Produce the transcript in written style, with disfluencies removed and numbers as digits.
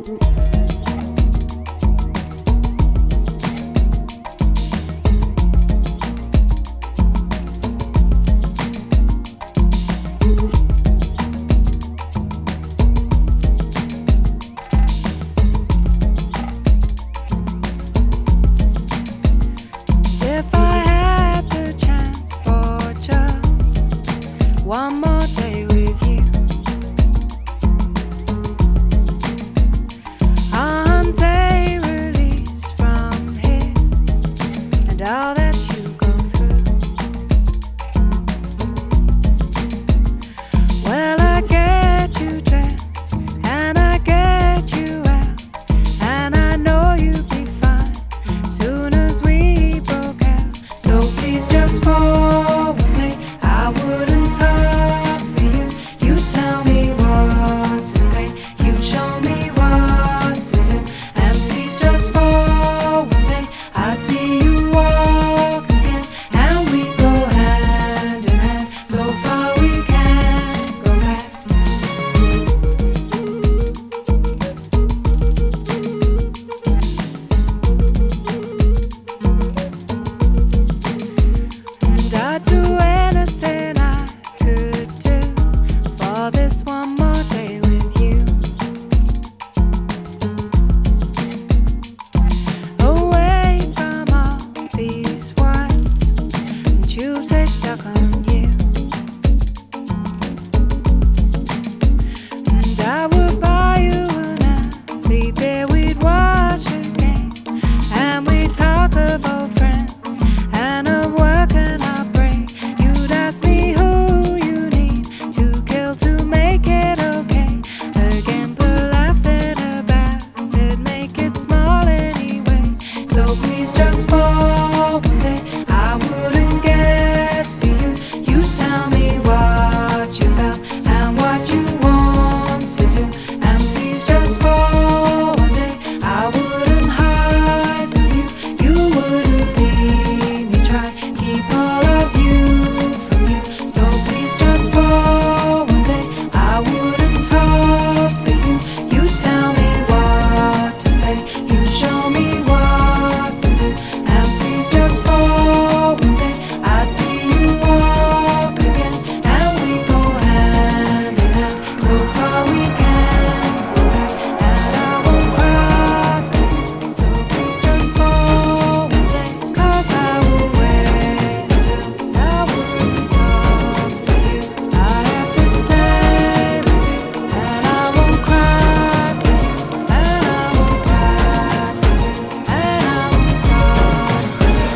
One more day with you. On day release from here and all that you go through. Well, I get you dressed and I get you out, and I know you'd be fine soon as we broke out. So please just for one day, I wouldn't talk for you. You tell me what to say, you show me what to do, and please just for one day, I'd see you walk again, and we go hand in hand. So far we can't go back. And I'd do anything I could do for this one more day with you. Away from all these wires and tubes they're stuck on you. And I would buy you an early beer, we'd watch a game, and we'd talk of old friends and of work and our break. You'd ask me who you need to kill to make it okay again, but laughing about it make it small anyway. So please just for one day, I wouldn't guess for you. You tell me what you felt and what you want to do, and please just for one day, I wouldn't hide from you. You wouldn't see me try, keep all of you from you. So please just for one day, I wouldn't talk for you. You tell me what to say, you show me what to do, and please just for one day, I'd see you walk again, and we go hand in hand. So far we can't go back, and I won't cry for you. So please just for one day, 'cause I will wait until I wouldn't talk for you. I have to stay with you, and I won't cry for you, and I won't cry for you, and I won't talk for you.